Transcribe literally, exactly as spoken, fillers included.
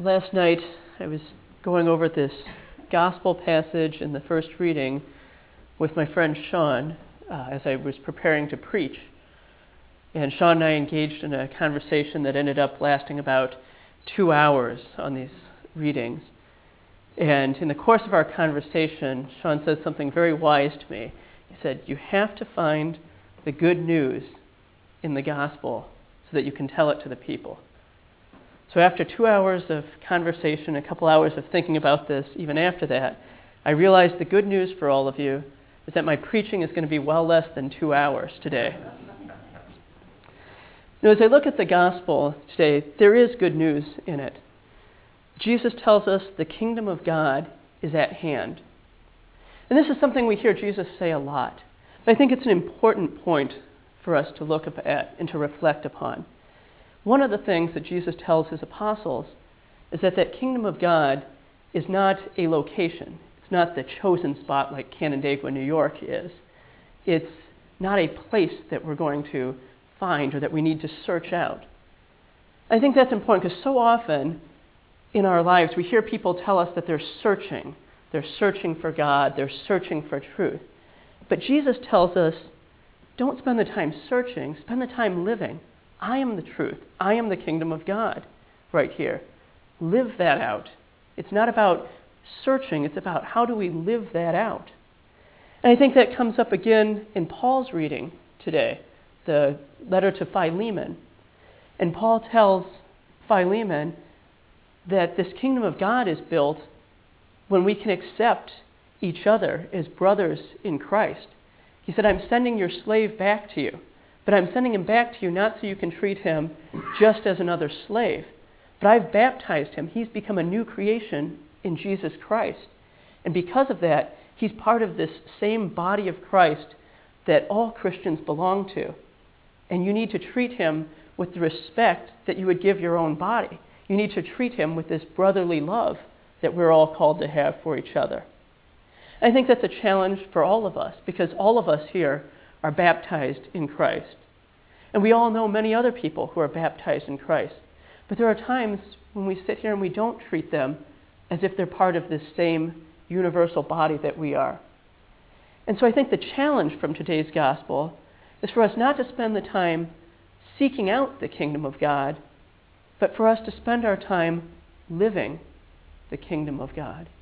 Last night I was going over this gospel passage in the first reading with my friend Sean uh, as I was preparing to preach. And Sean and I engaged in a conversation that ended up lasting about two hours on these readings. And in the course of our conversation, Sean says something very wise to me. He said, you have to find the good news in the gospel so that you can tell it to the people. So after two hours of conversation, a couple hours of thinking about this, even after that, I realized the good news for all of you is that my preaching is going to be well less than two hours today. Now, as I look at the gospel today, there is good news in it. Jesus tells us the kingdom of God is at hand. And this is something we hear Jesus say a lot. But I think it's an important point for us to look at and to reflect upon. One of the things that Jesus tells his apostles is that that kingdom of God is not a location. It's not the chosen spot like Canandaigua, New York is. It's not a place that we're going to find or that we need to search out. I think that's important because so often in our lives we hear people tell us that they're searching. They're searching for God. They're searching for truth. But Jesus tells us, don't spend the time searching. Spend the time living. I am the truth. I am the kingdom of God right here. Live that out. It's not about searching. It's about how do we live that out. And I think that comes up again in Paul's reading today, the letter to Philemon. And Paul tells Philemon that this kingdom of God is built when we can accept each other as brothers in Christ. He said, I'm sending your slave back to you. But I'm sending him back to you not so you can treat him just as another slave. But I've baptized him. He's become a new creation in Jesus Christ. And because of that, he's part of this same body of Christ that all Christians belong to. And you need to treat him with the respect that you would give your own body. You need to treat him with this brotherly love that we're all called to have for each other. And I think that's a challenge for all of us because all of us here are baptized in Christ. And we all know many other people who are baptized in Christ. But there are times when we sit here and we don't treat them as if they're part of this same universal body that we are. And so I think the challenge from today's gospel is for us not to spend the time seeking out the kingdom of God, but for us to spend our time living the kingdom of God.